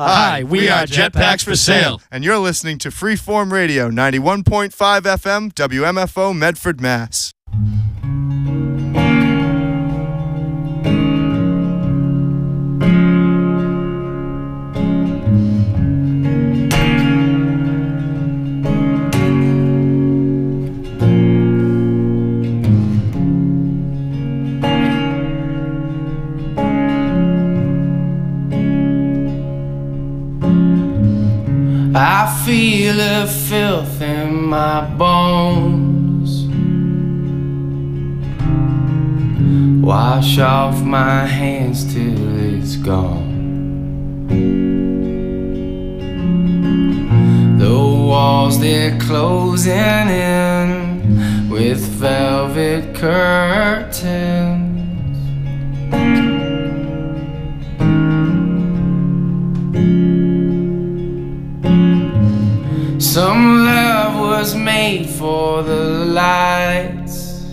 Hi, we are Jetpacks for Sale. And you're listening to Freeform Radio, 91.5 FM, WMFO, Medford, Mass. I feel the filth in my bones. Wash off my hands till it's gone. The walls, they're closing in with velvet curtains. Some love was made for the lights.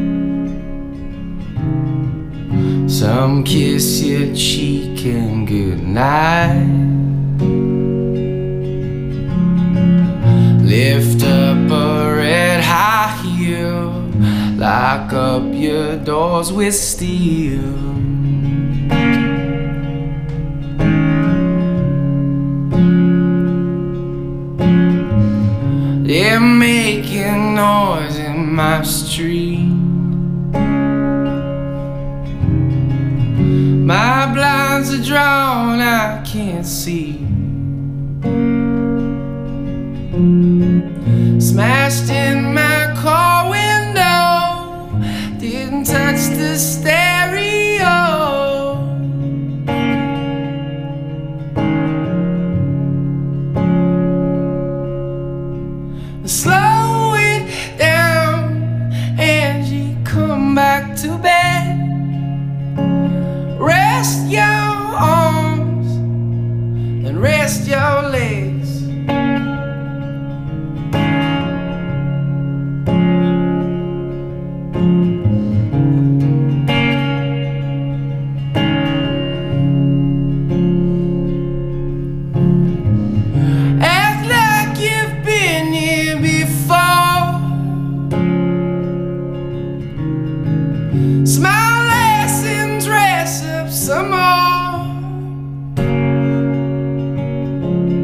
Some kiss your cheek and goodnight. Lift up a red high heel, lock up your doors with steel. They're making noise in my street. My blinds are drawn, I can't see. Smashed in my car window, didn't touch the stereo. Slow it down, Angie, come back to bed. Rest your arms and rest your legs. Smile less and dress up some more.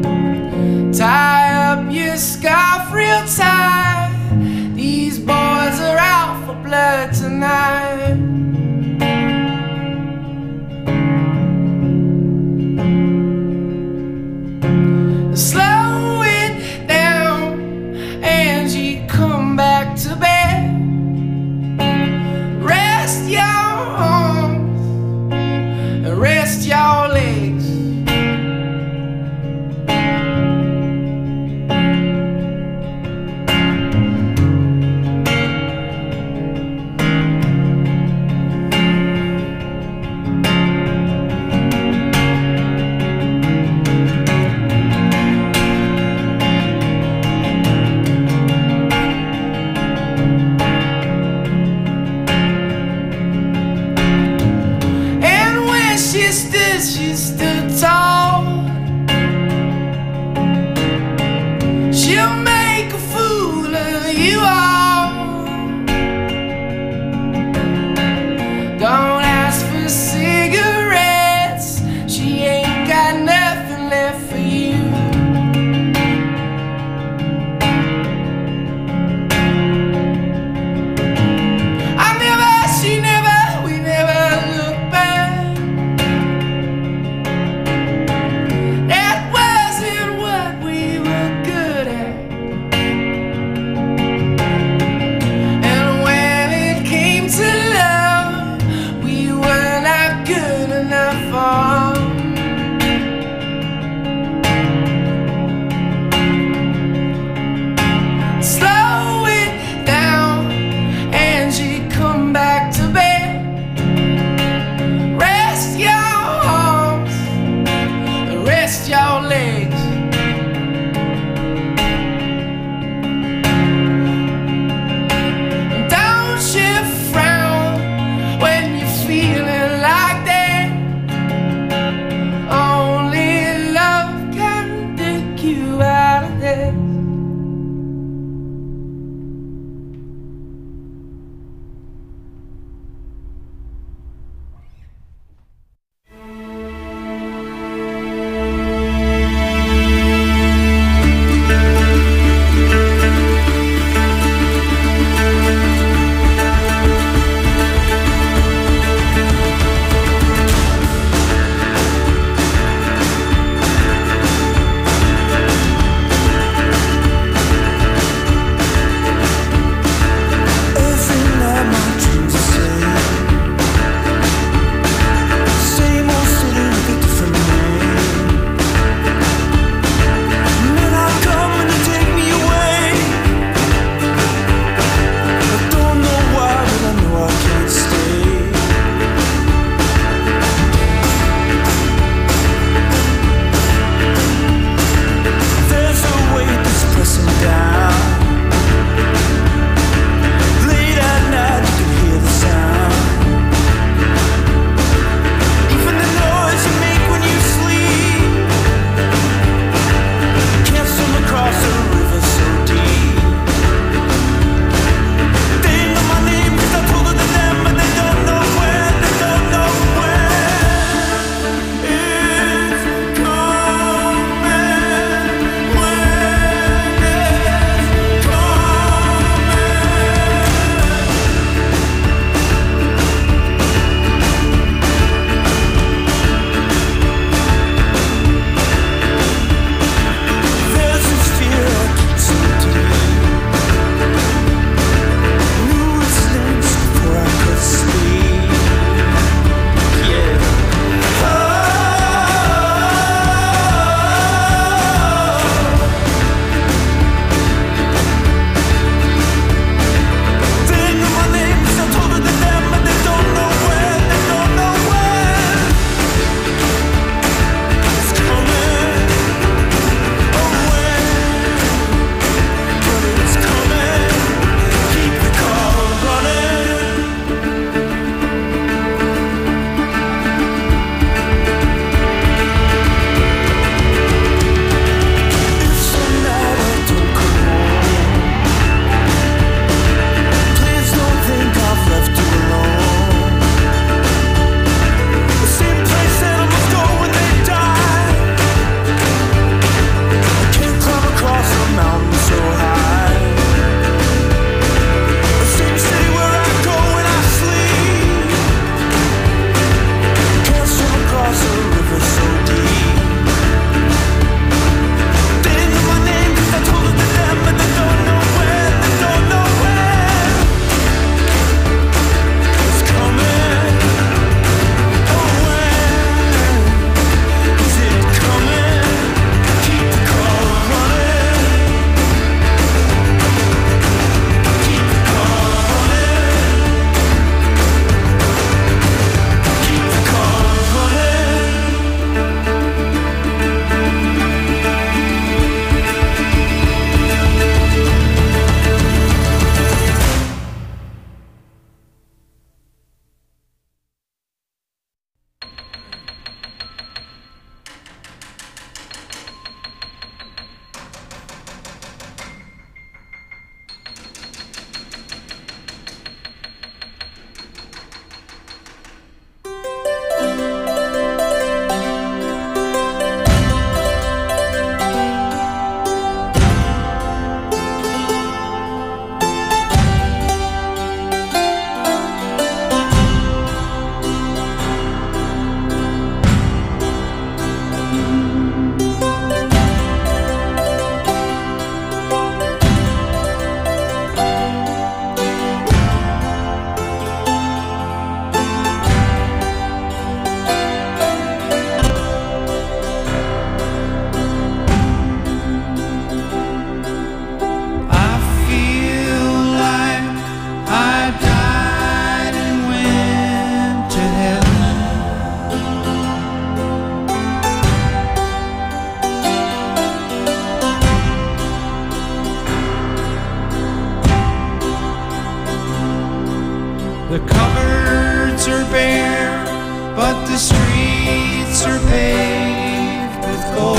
The cupboards are bare, but the streets are paved with gold.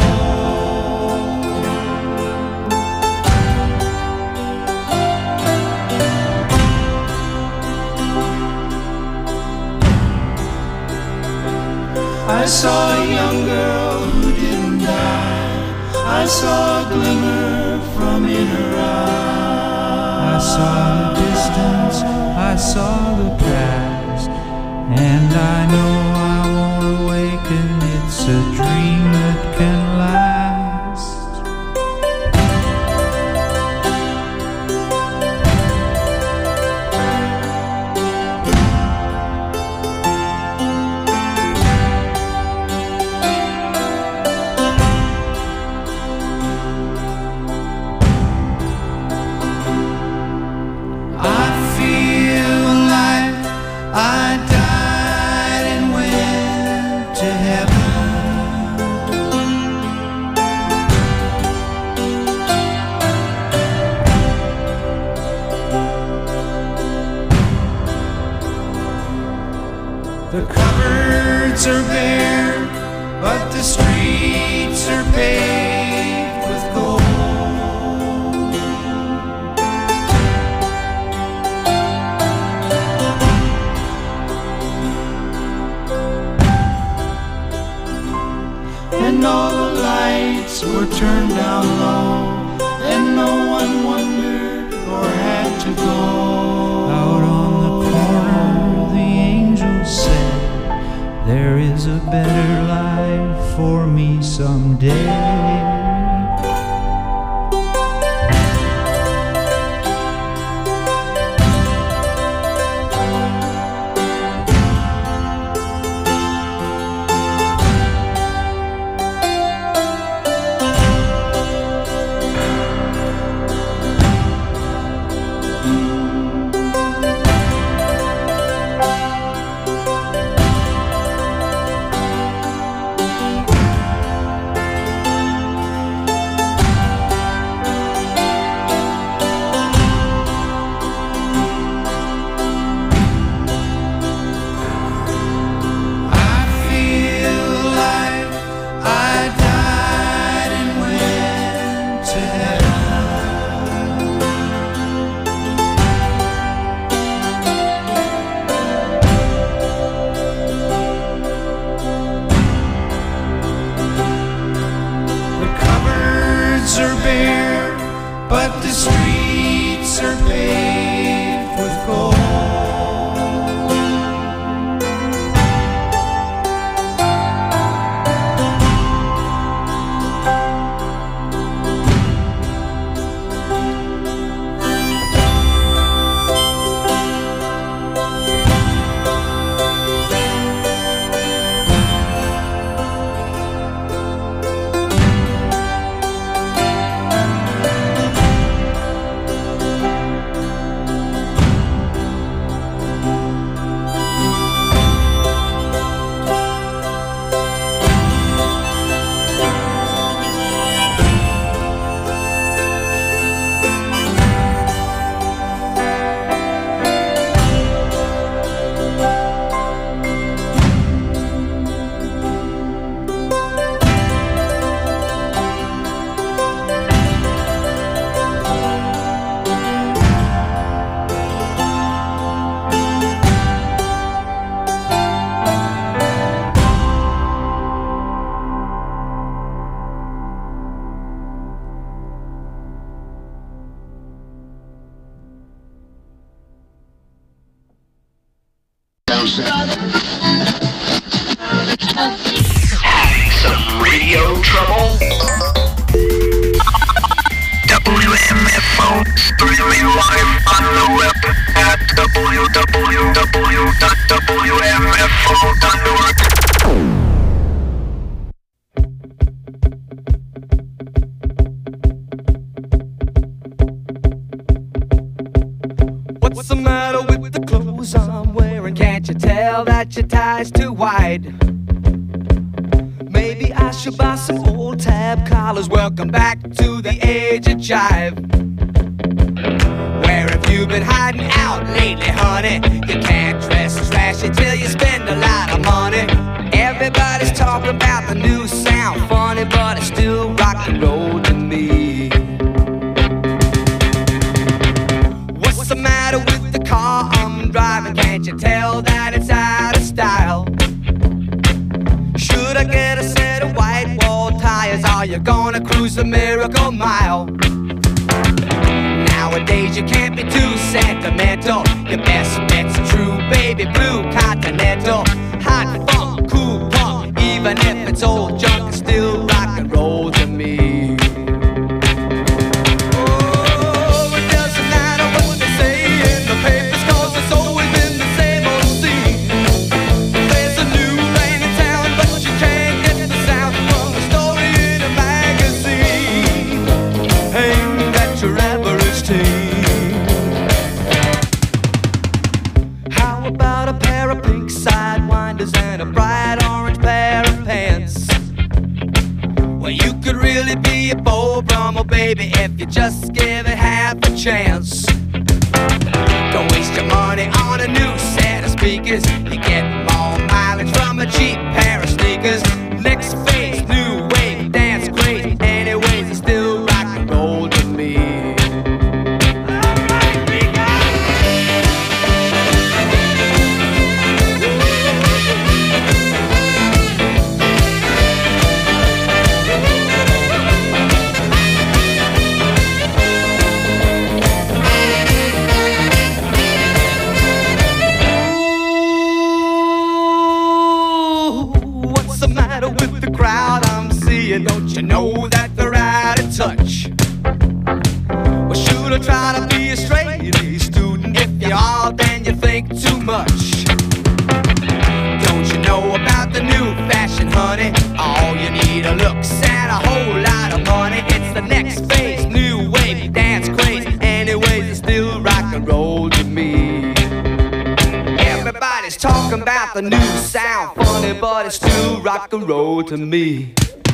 I saw a young girl who didn't die. I saw a glimmer from in her eye. I saw the distance, I saw the past, and I know I won't awaken. It's a dream that can last. The cupboards are bare, but the streets are paved with gold. And all the lights were turned down low, and no one wondered or had to go. Out on the corner, the angels said, there is a better life for me someday. Are bare, but the streets are paved with gold. Some radio trouble? WMFO, streaming live on the web at www.wmfo.org. What's the matter with the clothes I'm wearing? Can't you tell that your tie's too wide? Maybe I should buy some old tab collars. Welcome back to the age of jive, where if you you've been hiding out lately, honey. You can't dress trashy till you spend a lot of money. Everybody's talking about the new sound, funny, but it's still rock and roll to me. What's the matter with the car I'm driving? Can't you tell that it's out of style? Should I get a set of white wall tires? Are you gonna cruise the Miracle Mile? Nowadays you can't be too sentimental. Your best bet's a true baby blue Continental. Hot funk, cool punk, even if it's old junk, it's still rock and roll to me. Oh, it doesn't matter what they say in the papers, 'cause it's always been the same old scene. There's a new rain in town, but you can't get the sound from a story in a magazine aimed at your average teen. How about a pair of pink sidewinders and a bright orange pair of pants? Well, you could really be a Beau Brummel, baby, if you just give it half a chance. Don't waste your money on a new set of speakers. You get more mileage from a cheap pair of sneakers. Next phase, new wave, dance craze. Anyways, it's still rock and roll to me. What's the matter with the crowd I'm seeing? Don't you know that they're out of touch? Well, should I try to be a straight A student? If you are, then you think too much. Don't you know about the new fashion, honey? All you need are looks and a whole lot of money. It's the next phase, new wave, dance craze. Anyways, it's still rock and roll to me. Everybody's talking about the new sound, funny, but it's still rock and roll to me.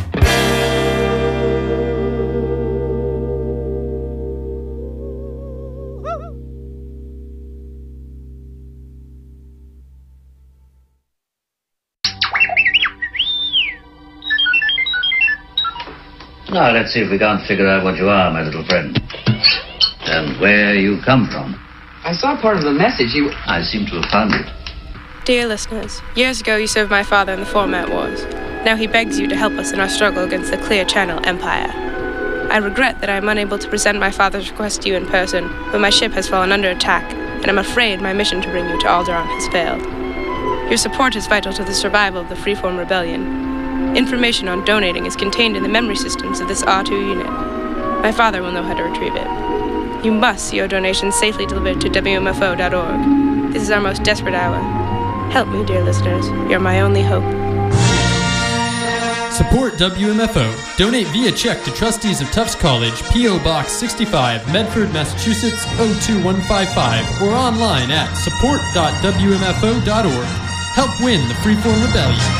Now, let's see if we can't figure out what you are, my little friend. And where you come from. I saw part of the message. I seem to have found it. Dear listeners, years ago you served my father in the Format Wars. Now he begs you to help us in our struggle against the Clear Channel Empire. I regret that I am unable to present my father's request to you in person, but my ship has fallen under attack, and I'm afraid my mission to bring you to Alderaan has failed. Your support is vital to the survival of the Freeform Rebellion. Information on donating is contained in the memory systems of this R2 unit. My father will know how to retrieve it. You must see your donations safely delivered to WMFO.org. This is our most desperate hour. Help me, dear listeners. You're my only hope. Support WMFO. Donate via check to Trustees of Tufts College, P.O. Box 65, Medford, Massachusetts 02155, or online at support.wmfo.org. Help win the Freeform Rebellion.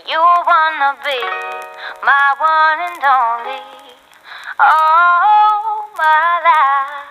You wanna be my one and only, all my life.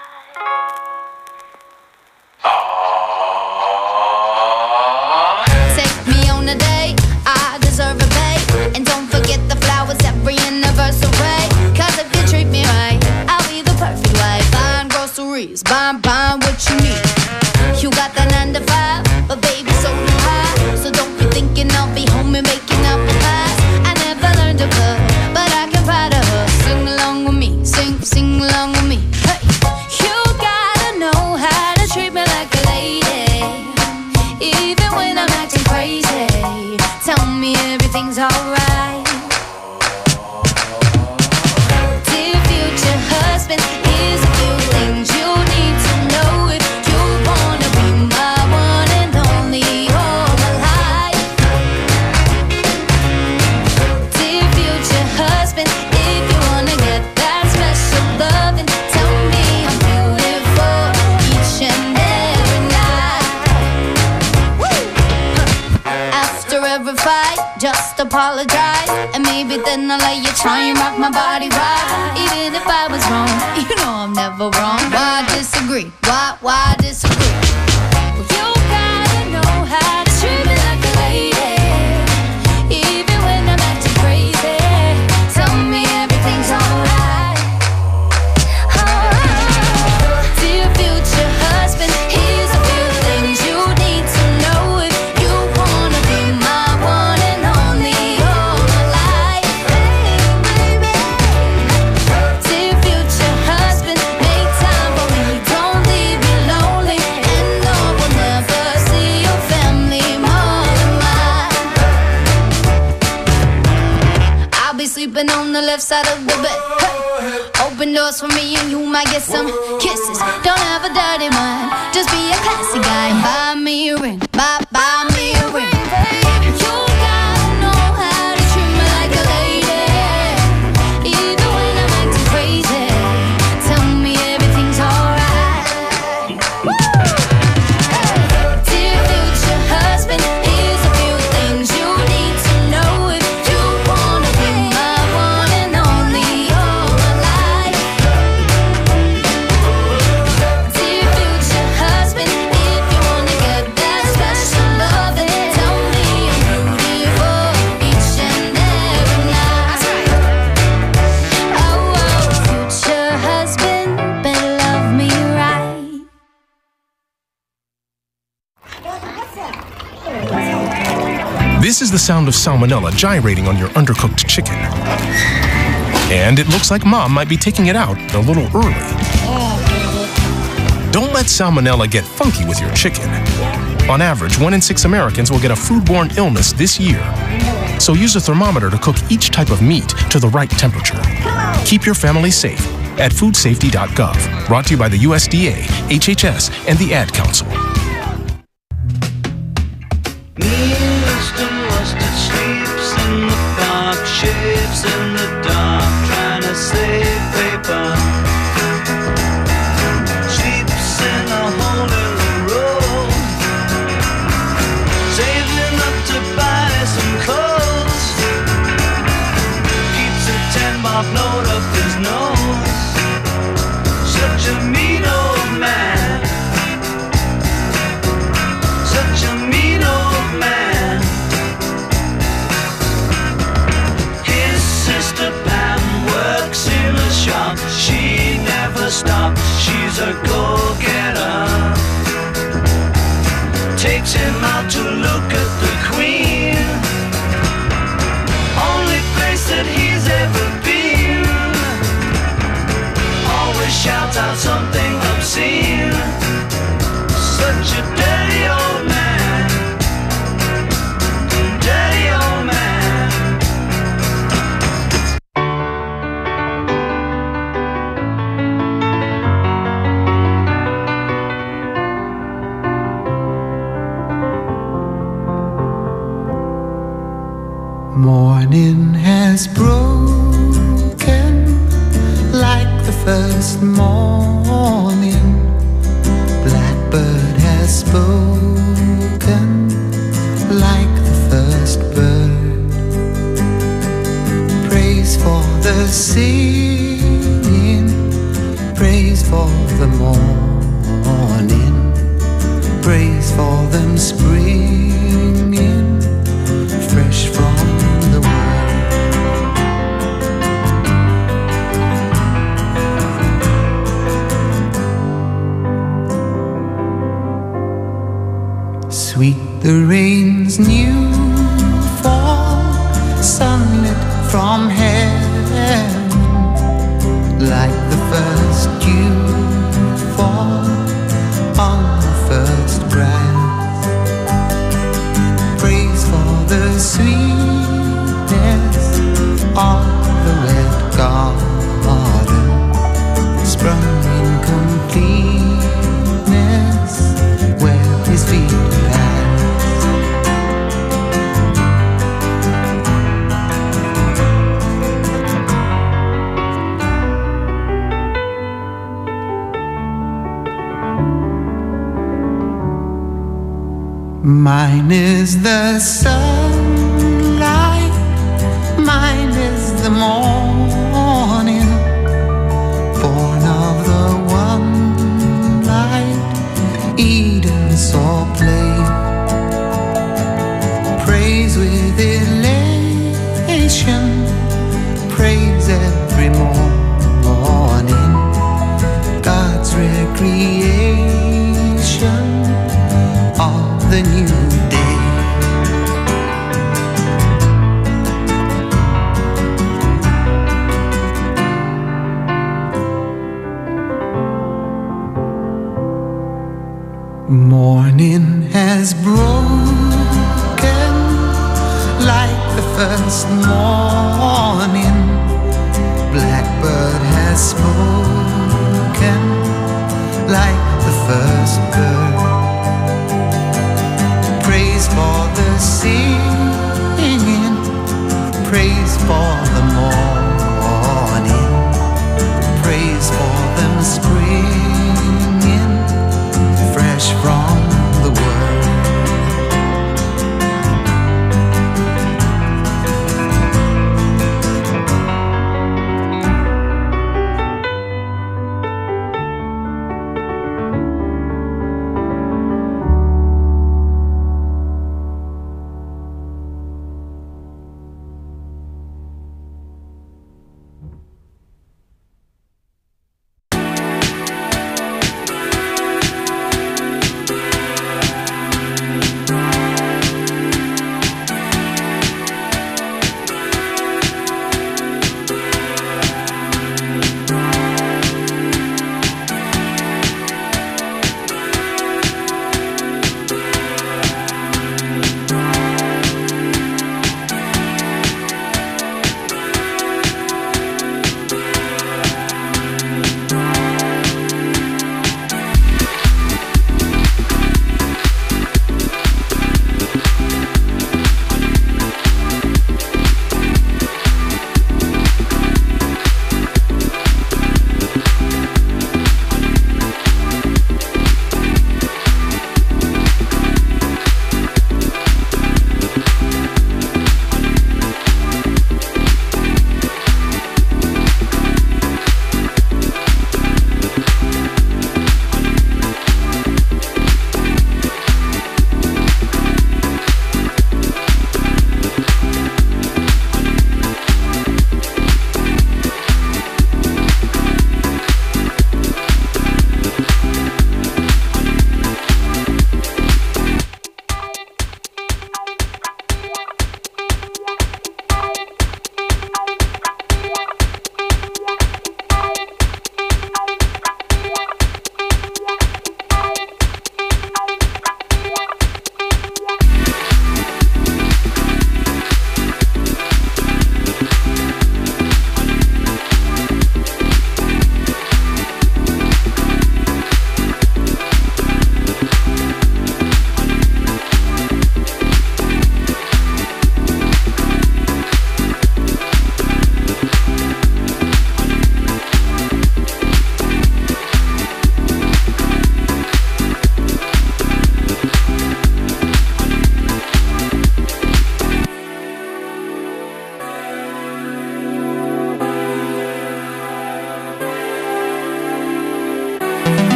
Take me on a date, I deserve a bait. And don't forget the flowers every anniversary. Cause if you treat me right, I'll be the perfect wife. Buying groceries, buying what you need. You got that 9 to 5, but baby so do I. So don't be thinking I'll be home and making apple pies. I never learned to cook, but I can ride a hook. Sing along with me, sing along with me. Hey, you gotta know how to treat me like a lady, even when I'm acting crazy. Tell me everything's alright. Dear future husband, here's a few things you need to know if you wanna be my one and only all my life. Dear future husband, if you wanna get that special loving, tell me I'm beautiful each and every night. After every fight, just apologize, and maybe then I'll let you try and rock my body right. Even if I was wrong, you know I'm never wrong. Why disagree? Why disagree? Well, you gotta know how to treat me like a lady, even when I'm acting crazy. Tell me everything's alright. Dear future husband, here's a few things you need to know if you wanna be my one and only all my life. Dear future husband, make time for me, don't leave me lonely, and no, we'll never see your family more than mine. I'll be sleeping on the left side of the bed. Hey. Open doors for me and you might get some kisses. Don't have a dirty mind, just be a classy guy and buy me a ring, buy me a ring. You gotta know how to treat me like a lady, even when I'm acting crazy. Tell me everything's alright. Dear future husband, here's a few things you need to know if you wanna be my one and only all my life. Dear future husband, if you wanna get that special loving, tell me I'm beautiful each and every night. Oh, future husband, better love me right. This is the sound of salmonella gyrating on your undercooked chicken. And it looks like Mom might be taking it out a little early. Don't let salmonella get funky with your chicken. On average, 1 in 6 Americans will get a foodborne illness this year. So use a thermometer to cook each type of meat to the right temperature. Keep your family safe at foodsafety.gov. Brought to you by the USDA, HHS, and the Ad Council. Mr. Mustard sleeps in the park, shaves in the dark, trying to save paper. Sleeps in a hole in the road, saving up to buy some clothes. Keeps a 10-bob note up his nose. Such a mean old man. Such a mean old man. His sister Pam works in a shop. She never stops, she's a go-getter. Takes him out to look at the Queen, only place that he's ever been. Always shouts out something obscene. Such a dirty old man. Dirty old man. Morning has broken like the first morning. Blackbird has spoken like the first bird. singing, praise for the morning, praise for them springing fresh from the world. Sweet the rain's new fall, sunlit from heaven, like the first dew fall on the first grass. Praise for the sweetness of the red garden, sprung in completeness where his feet pass. Mine is the sunlight, mine is the morning, born of the one light Eden saw play. Praise with elation, praise every morning, God's recreation of the new day. Morning has broken like the first morning, blackbird has spoken like the first bird. Praise for the singing, praise for the morning, praise for them springing fresh from the world.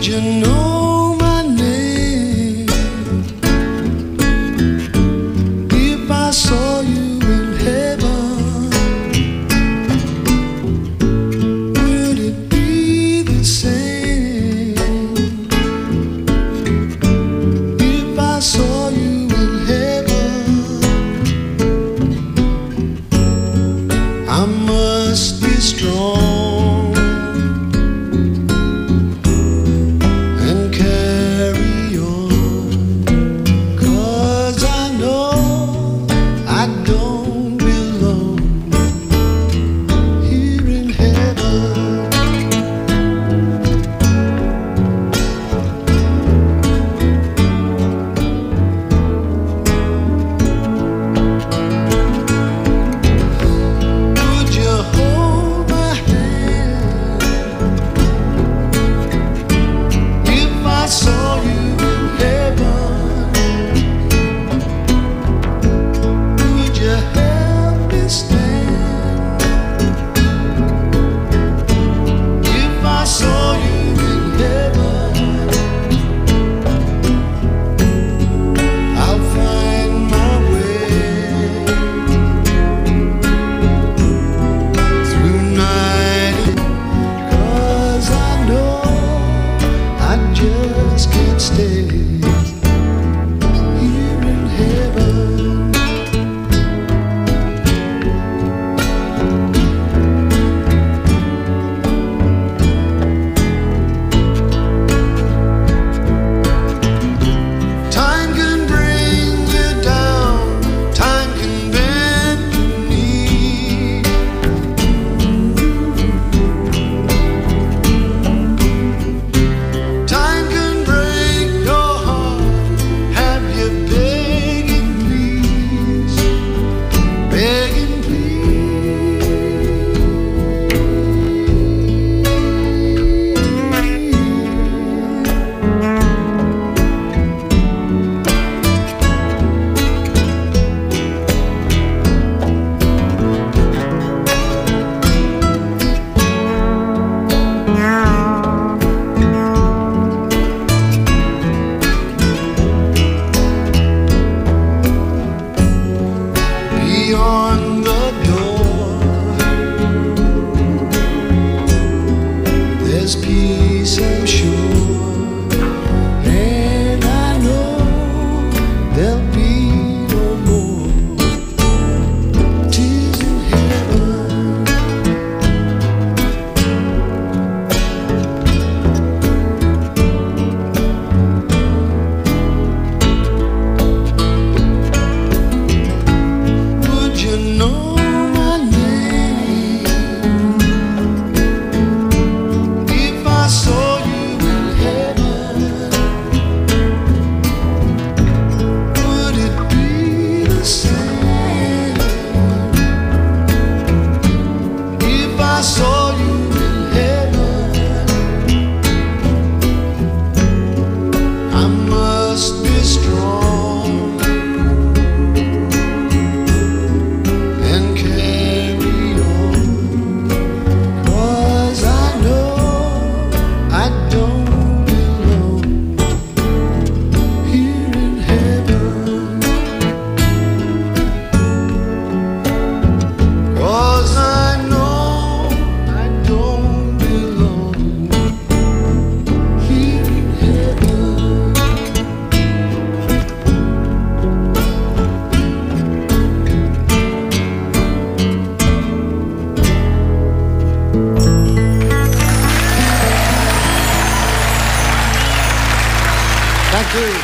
Would you know my name if I saw you in heaven? Would it be the same if I saw you in heaven? I must be strong and carry on, 'cause I know I don't belong here in heaven. Would you hold my hand if I saw you in heaven? Would you help me stand if I saw you in heaven? I'll find my way through night, 'cause I know I just can't stay here in heaven. Time can bring you down, time can bend your knee. Time can break your heart, have you begging please, begging beyond the door. There's peace, I'm sure, and I know there'll be no more tears in heaven. Would you know my name if I saw you in heaven? Would it be the same if I saw you in heaven? I must be strong and carry on, 'cause I know I don't belong here in heaven. 'Cause I know I don't belong here in heaven. Thank you.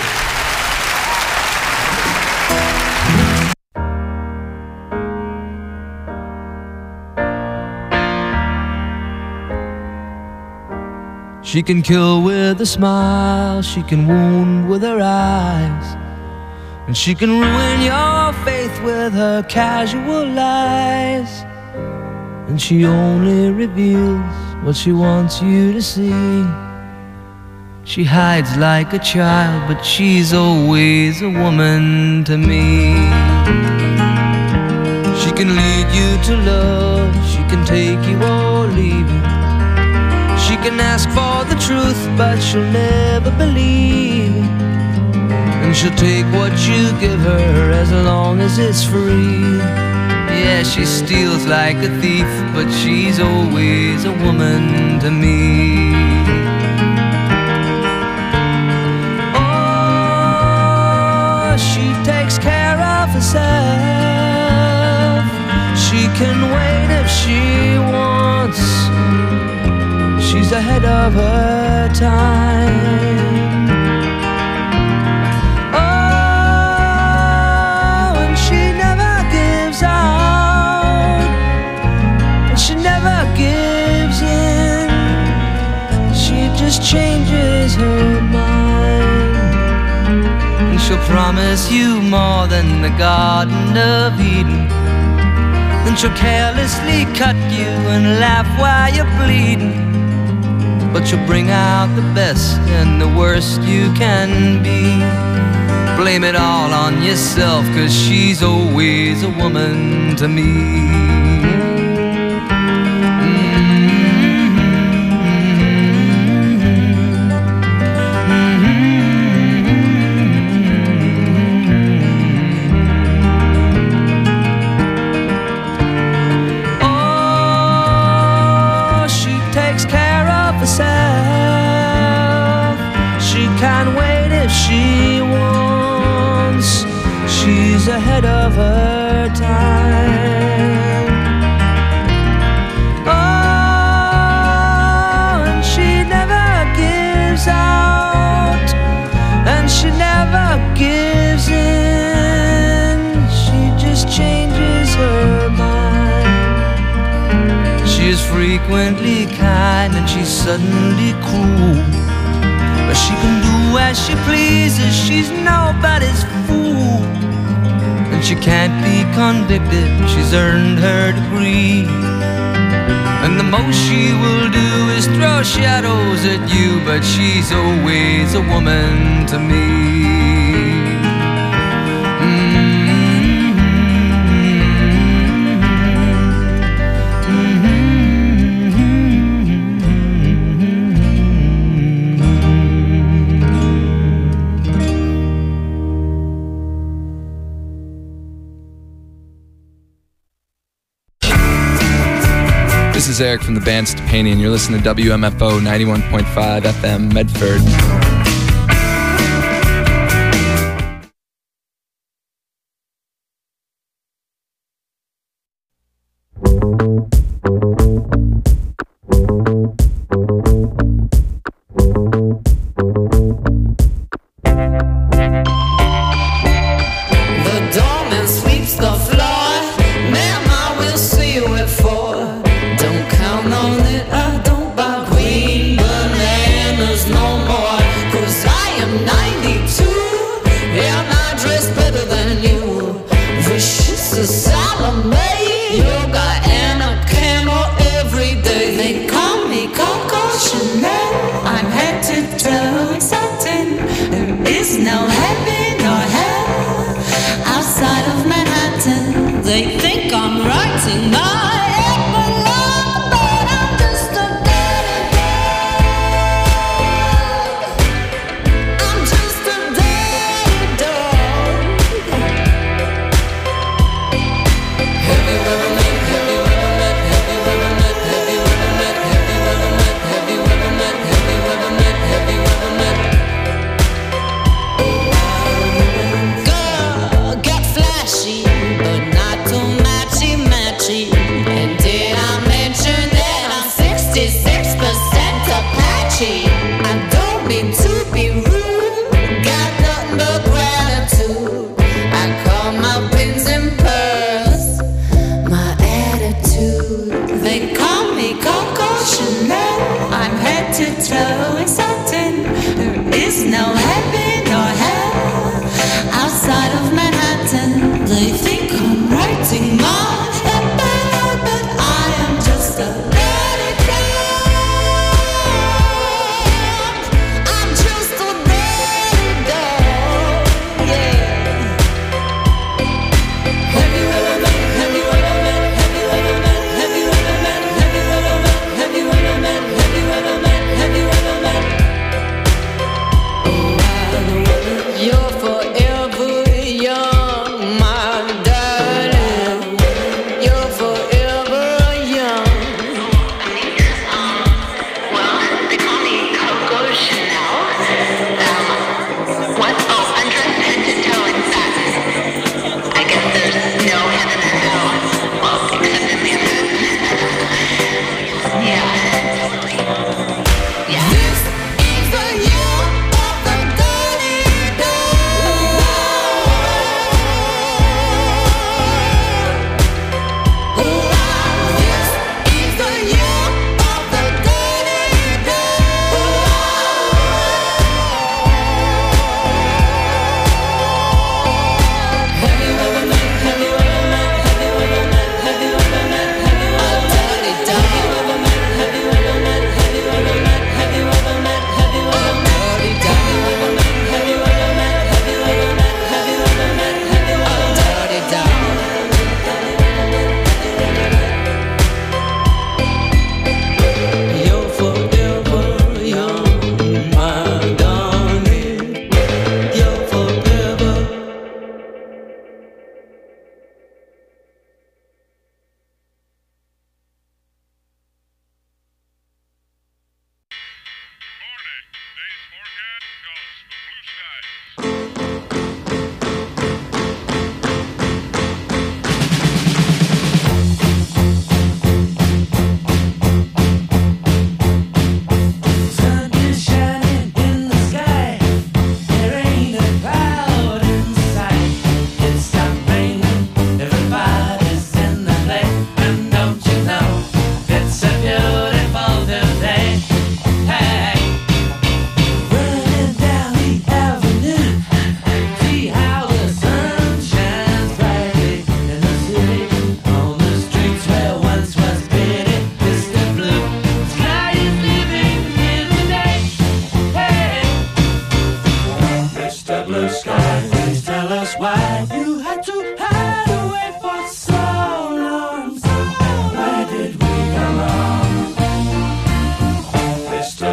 She can kill with a smile, she can wound with her eyes, and she can ruin your faith with her casual lies. And she only reveals what she wants you to see. She hides like a child, but she's always a woman to me. She can lead you to love, she can take you or leave you. She can ask for the truth, but she'll never believe. And she'll take what you give her as long as it's free. Yeah, she steals like a thief, but she's always a woman to me. Oh, she takes care of herself. She can wait if she wants. She's ahead of her time. Changes her mind, and she'll promise you more than the Garden of Eden. Then she'll carelessly cut you and laugh while you're bleeding. But she'll bring out the best and the worst you can be. Blame it all on yourself, 'cause she's always a woman to me. She wants, she's ahead of her time. Oh, and she never gives out, and she never gives in. She just changes her mind. She is frequently kind and she's suddenly cruel. But she can do as she pleases, she's nobody's fool. And she can't be convicted, she's earned her degree. And the most she will do is throw shadows at you, but she's always a woman to me. This is Eric from the band Stepani, and you're listening to WMFO 91.5 FM Medford.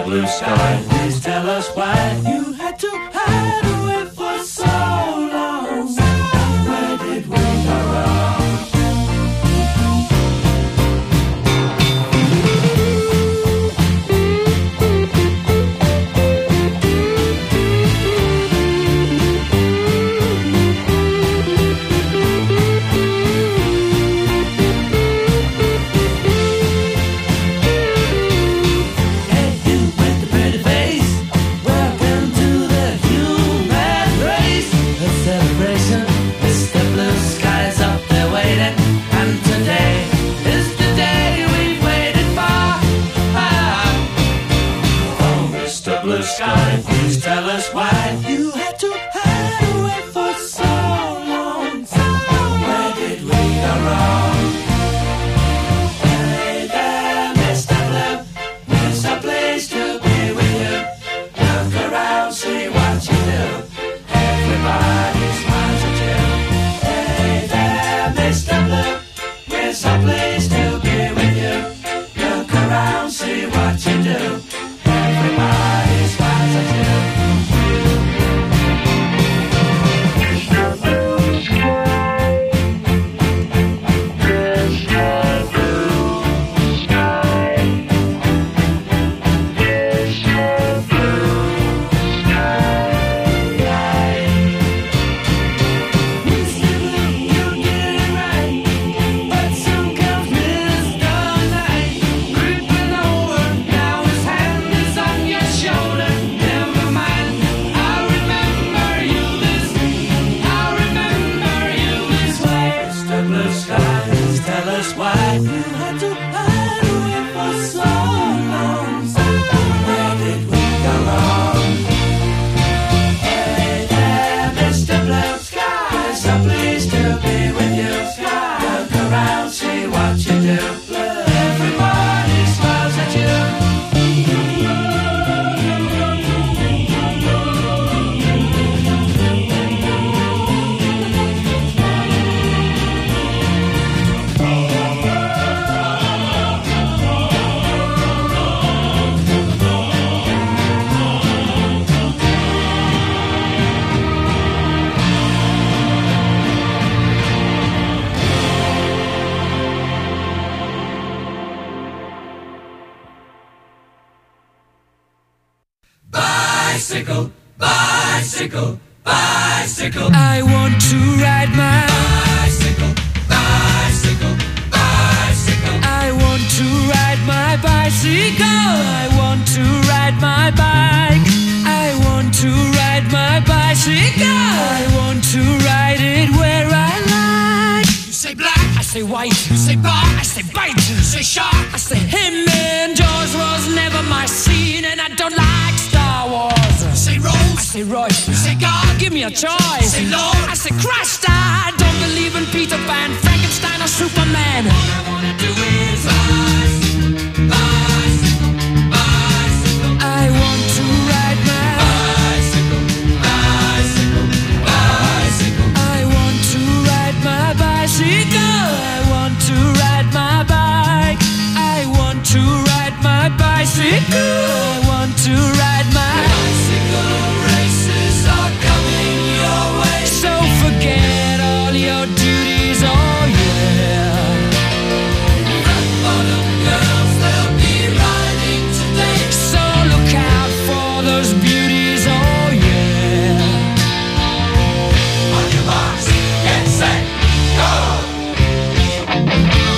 blue sky. Please tell us why you had to hide away for so long. Where did we go wrong? Blue sky, please tell us why you had to hide away for so long. Where did we go wrong? Hey there, Mr. Blue, there's a place to be with you. Look around, see what you do. Everybody smiles at you. Hey there, Mr. Blue, there's a place to be with you. Look around, see what you do. Everybody smiles at you. Bicycle, bicycle, bicycle. I want to ride my bicycle, bicycle, bicycle. I want to ride my bicycle. I want to ride my bike. I want to ride my bicycle. I want to ride it where I like. You say black, I say white. You say bar, I say bite. You say shark, I say him. And Jaws was never my scene, and I don't like Star Wars. You say Rose, I say Royce. You say God, give me a choice. You say Lord, I say Christ. I don't believe in Peter Pan, Frankenstein, or Superman. All I wanna do is bicycle, bicycle, bicycle. I want to ride my bicycle, bicycle, bicycle. I want to ride my bicycle. I want to ride my bike. I want to ride my bicycle. I want to ride my bicycle. Races are coming your way, so forget all your duties. Oh yeah. Red bottom girls, they'll be riding today, so look out for those beauties. Oh yeah. On your marks, get set, go.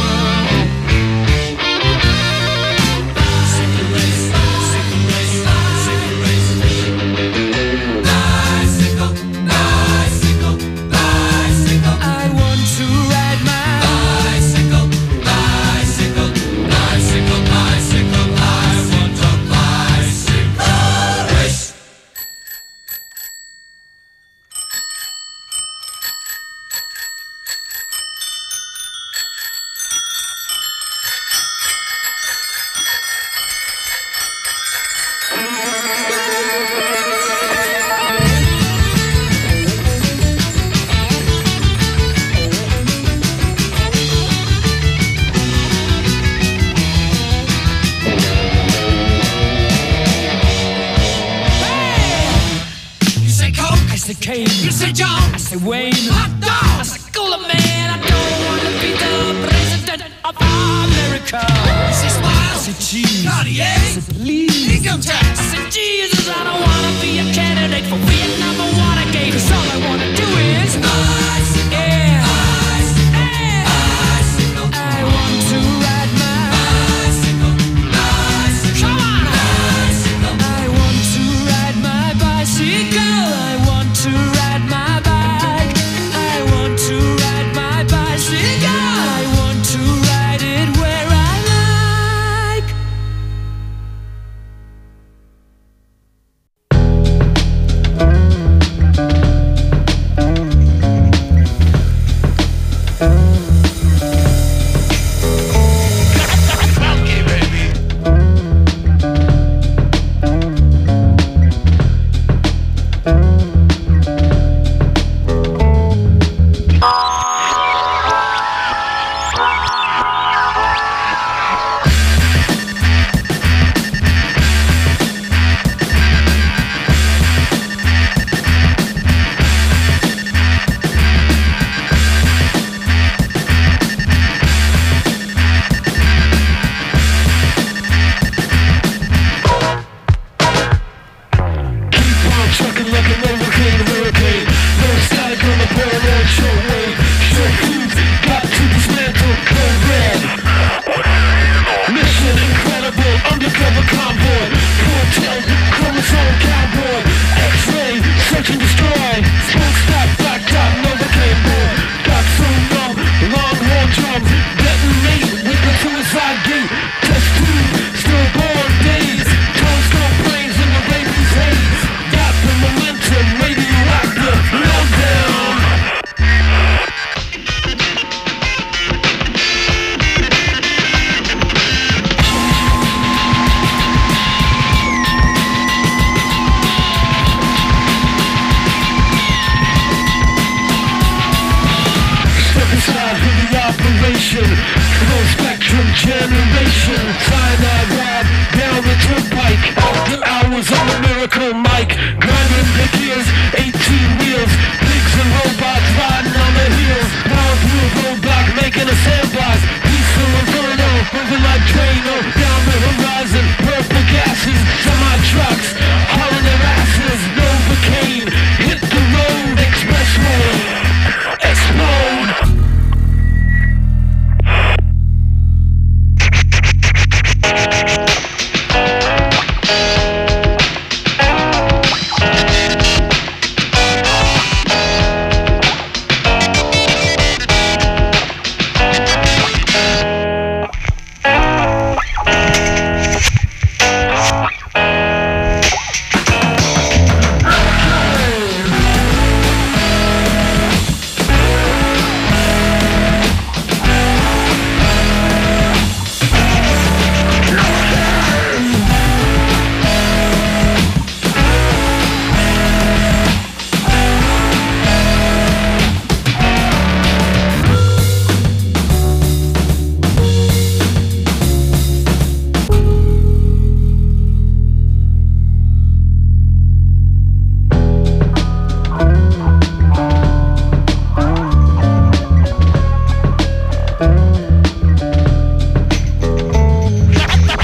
Bicycle race, bicycle race, said Kane. You said John. I said Wayne. Hot dog. I said Cooler Man. I don't want to be the president of America. I said Smile. I said Cheese. Cartier. I said Please. Income tax. I said Jesus. I don't want to be a candidate for Vietnam or Watergate. 'Cause all I want to do is